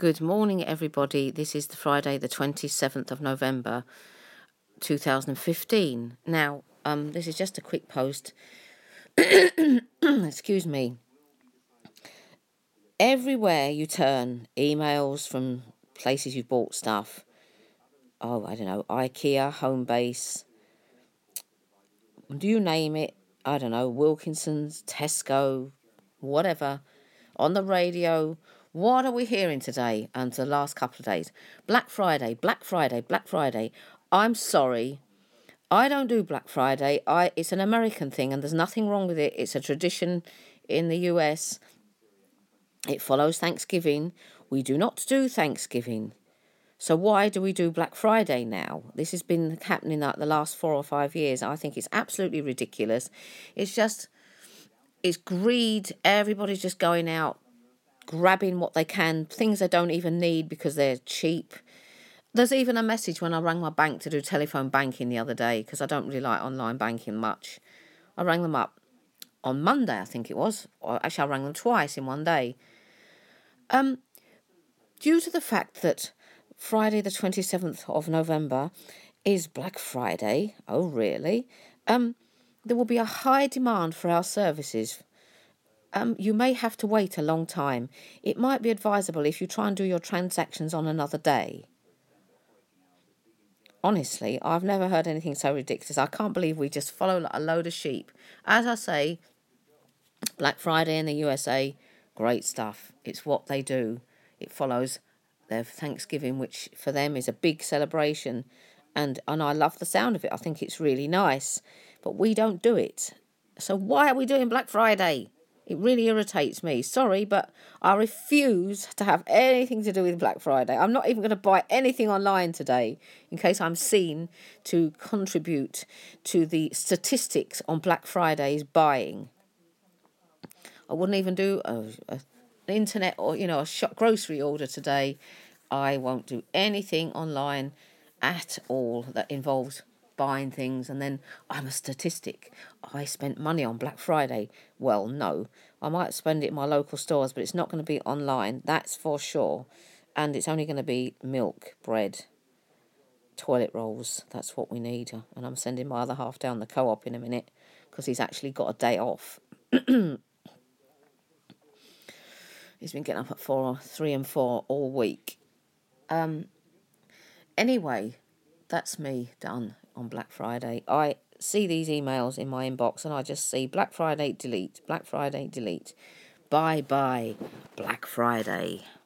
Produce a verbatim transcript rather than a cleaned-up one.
Good morning, everybody. This is the Friday, the twenty-seventh of November, two thousand fifteen. Now, um, this is just a quick post. Excuse me. Everywhere you turn, emails from places you've bought stuff. Oh, I don't know, IKEA, Homebase. Do you name it? I don't know, Wilkinson's, Tesco, whatever. On the radio. What are we hearing today and the last couple of days? Black Friday, Black Friday, Black Friday. I'm sorry. I don't do Black Friday. I It's an American thing and there's nothing wrong with it. It's a tradition in the U S. It follows Thanksgiving. We do not do Thanksgiving. So why do we do Black Friday now? This has been happening like the last four or five years. I think it's absolutely ridiculous. It's just, it's greed. Everybody's just going out, grabbing what they can, things they don't even need because they're cheap. There's even a message when I rang my bank to do telephone banking the other day, because I don't really like online banking much. I rang them up on Monday, I think it was. Or actually, I rang them twice in one day. Um, due to the fact that Friday the twenty-seventh of November is Black Friday, oh really, um, there will be a high demand for our services. Um, you may have to wait a long time. It might be advisable if you try and do your transactions on another day. Honestly, I've never heard anything so ridiculous. I can't believe we just follow like a load of sheep. As I say, Black Friday in the U S A, great stuff. It's what they do. It follows their Thanksgiving, which for them is a big celebration. And, and I love the sound of it. I think it's really nice. But we don't do it. So why are we doing Black Friday? It really irritates me. Sorry, but I refuse to have anything to do with Black Friday. I'm not even going to buy anything online today in case I'm seen to contribute to the statistics on Black Friday's buying. I wouldn't even do a, a, an internet or, you know, a shop grocery order today. I won't do anything online at all that involves buying things, and then I'm a statistic. I spent money on Black Friday. Well, no. I might spend it in my local stores, but it's not going to be online. That's for sure. And it's only going to be milk, bread, toilet rolls. That's what we need. And I'm sending my other half down the co-op in a minute because he's actually got a day off. He's been getting up at four, three and four all week. Um. Anyway, that's me done on Black Friday. I see these emails in my inbox and I just see Black Friday delete, Black Friday delete. Bye bye, Black Friday.